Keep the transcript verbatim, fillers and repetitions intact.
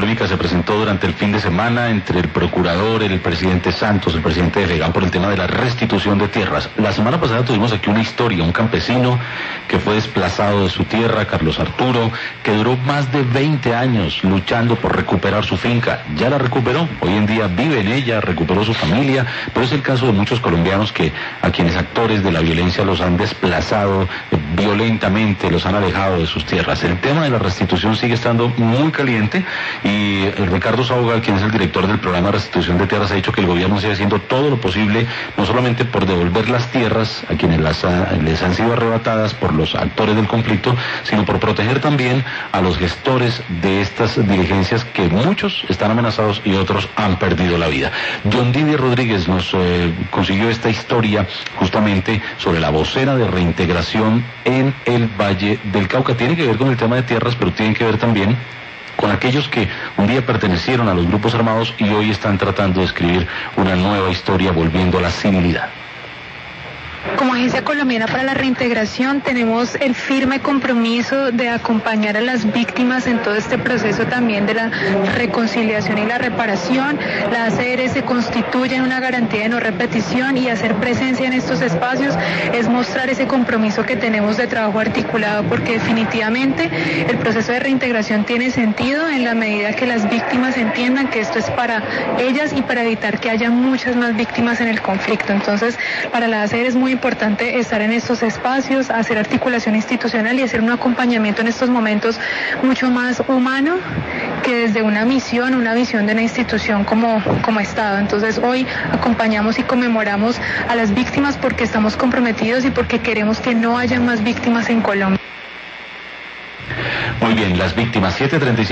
polémica se presentó durante el fin de semana entre el procurador, el presidente Santos, el presidente de FEGAM, por el tema de la restitución de tierras. La semana pasada tuvimos aquí una historia, un campesino que fue desplazado de su tierra, Carlos Arturo, que duró más de veinte años luchando por recuperar su finca. Ya la recuperó, hoy en día vive en ella, recuperó su familia, pero es el caso de muchos colombianos que a quienes actores de la violencia los han desplazado violentamente, los han alejado de sus tierras. El tema de la restitución sigue estando muy caliente y Ricardo Sabogal, quien es el director del programa de restitución de tierras, ha dicho que el gobierno sigue haciendo todo lo posible, no solamente por devolver las tierras a quienes las ha, les han sido arrebatadas por los actores del conflicto, sino por proteger también a los gestores de estas diligencias, que muchos están amenazados y otros han perdido la vida. John Didier Rodríguez nos eh, consiguió esta historia justamente sobre la vocera de reintegración en el Valle del Cauca. Tiene que ver con el tema de tierras, pero tiene que ver también con aquellos que un día pertenecieron a los grupos armados y hoy están tratando de escribir una nueva historia volviendo a la civilidad. Como Agencia Colombiana para la Reintegración tenemos el firme compromiso de acompañar a las víctimas en todo este proceso también de la reconciliación y la reparación. La A C R se constituye en una garantía de no repetición y hacer presencia en estos espacios es mostrar ese compromiso que tenemos de trabajo articulado, porque definitivamente el proceso de reintegración tiene sentido en la medida que las víctimas entiendan que esto es para ellas y para evitar que haya muchas más víctimas en el conflicto. Entonces, para la A C R es muy importante estar en estos espacios, hacer articulación institucional y hacer un acompañamiento en estos momentos mucho más humano que desde una misión, una visión de una institución como, como Estado. Entonces hoy acompañamos y conmemoramos a las víctimas porque estamos comprometidos y porque queremos que no haya más víctimas en Colombia. Muy bien, las víctimas, siete treinta y cinco.